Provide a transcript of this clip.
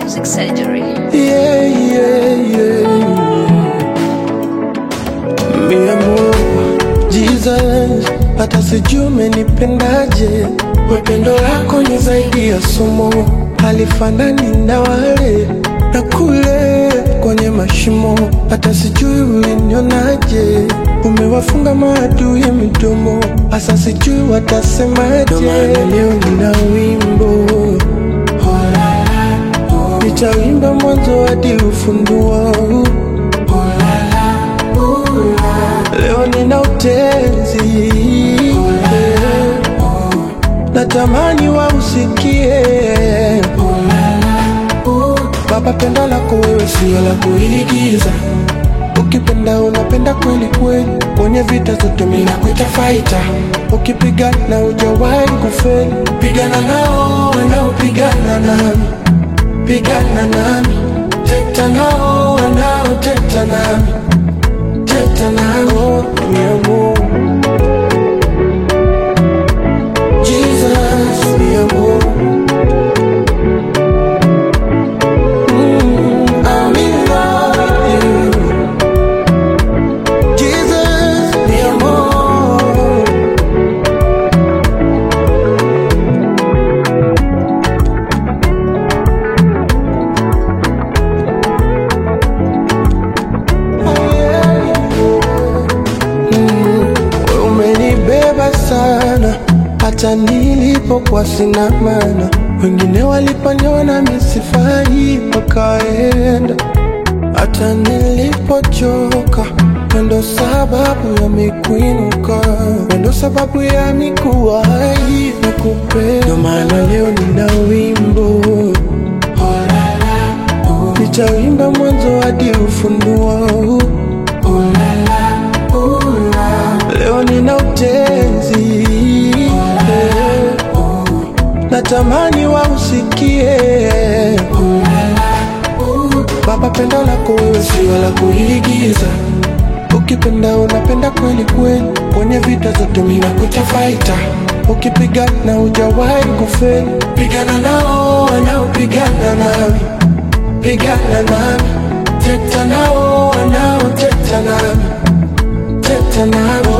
Music Surgery. Yeah, yeah, yeah. Mi amor, Jesus, hata sijui umenipendaje. Wependo lako ni zaidi ya somo, halifanani na wale na kule kwenye mashimo. Hata sijui ulinionaje, umewafunga maadui midomo, hasa sijui watasemaje. Ndo maana leo nina wimbo, nitawimba mwanzo hadi ufunduo. Leo nina utenzi, natamani wa usikie. Baba, pendo lako wewe sio la kuigiza. Ukipenda unapenda kweli kweli, kwenye vita zote mimi nakuita fighter. Ukipigana hujawahi kufeli, pigana nao wanaopigana nami, pigana nami. Teta nao wanaoteta nami, teta nao. Mi amor, Jesus, mi amor. I'm in love with you, Jesus, mi amor. Umenibeba sana hata nilipokuwa sina maana. Wengine waliponiona misifai wakaenda, hata nilipochoka. Ndo sababu ya mikuinuka, ndo sababu ya mikuwa hai na kupenda. Ndo maana leo nina wimbo, nitawimba mwanzo hadi ufunduo. Leo nina utenzi, natamani wa usikie. Baba, pendo lako wewe sio la kuigiza. Ukipenda unapenda kweli kweli, kwenye vita zote mimi nakuita fighter. Ukipigana hujawahi kufeli, pigana nao wanaopigana nami, pigana nami. Teta nao wanaoteta nami, teta nami.